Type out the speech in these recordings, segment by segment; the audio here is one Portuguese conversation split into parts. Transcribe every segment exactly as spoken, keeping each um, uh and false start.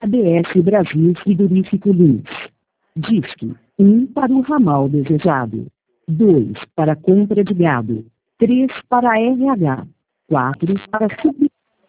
A B S Brasil Frigorífico Lins. Disque um para o ramal desejado. dois para compra de gado. três para R H. quatro para sub...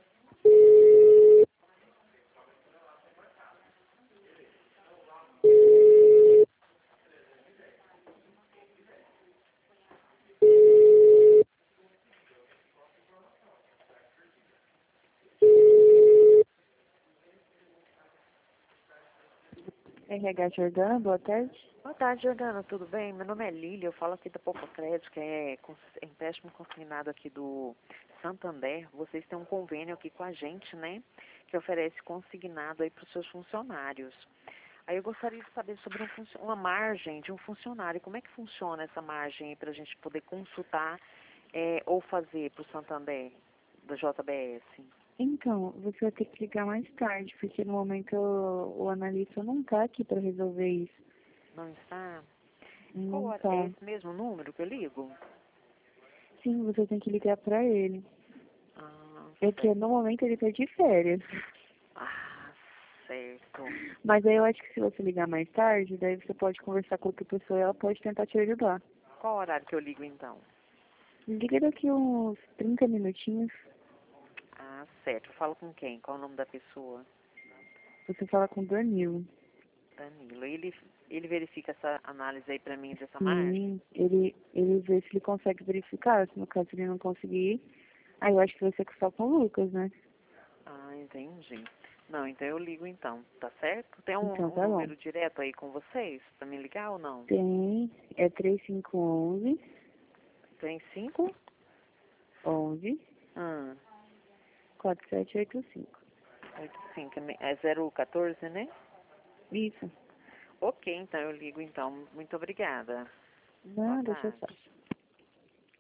R H Jordana, boa tarde. Boa tarde, Jordana, tudo bem? Meu nome é Lília, eu falo aqui da Poupa Crédito, que é cons- é empréstimo consignado aqui do Santander. Vocês têm um convênio aqui com a gente, né? Que oferece consignado aí para os seus funcionários. Aí eu gostaria de saber sobre um funcio- uma margem de um funcionário. Como é que funciona essa margem aí para a gente poder consultar eh, ou fazer para o Santander, da J B S? Então, você vai ter que ligar mais tarde, porque no momento o, o analista não está aqui para resolver isso. Não está? Qual Não hora? É está. esse mesmo número que eu ligo? Sim, você tem que ligar para ele. Ah, É que certo. no momento ele está de férias. Ah, certo. Mas aí eu acho que se você ligar mais tarde, daí você pode conversar com outra pessoa e ela pode tentar te ajudar. Qual horário que eu ligo então? Liga daqui uns trinta minutinhos, Ah, certo. Eu falo com quem? Qual é o nome da pessoa? você fala com o Danilo. Danilo. Ele, ele verifica essa análise aí pra mim dessa margem? Sim, ele, ele vê se ele consegue verificar. Se no caso ele não conseguir, aí eu acho que vai ser só com o Lucas, né? Ah, entendi. Não, então eu ligo então, tá certo? Tem um, Então um tá bom. número direto aí com vocês pra me ligar ou não? Tem, é três cinco um um, Tem cinco? onze, Ah, quatro sete oito cinco. oito cinco. É zero quatorze, né? Isso. Ok, então eu ligo então. Muito obrigada. Boa Nada, deixa eu tarde. só.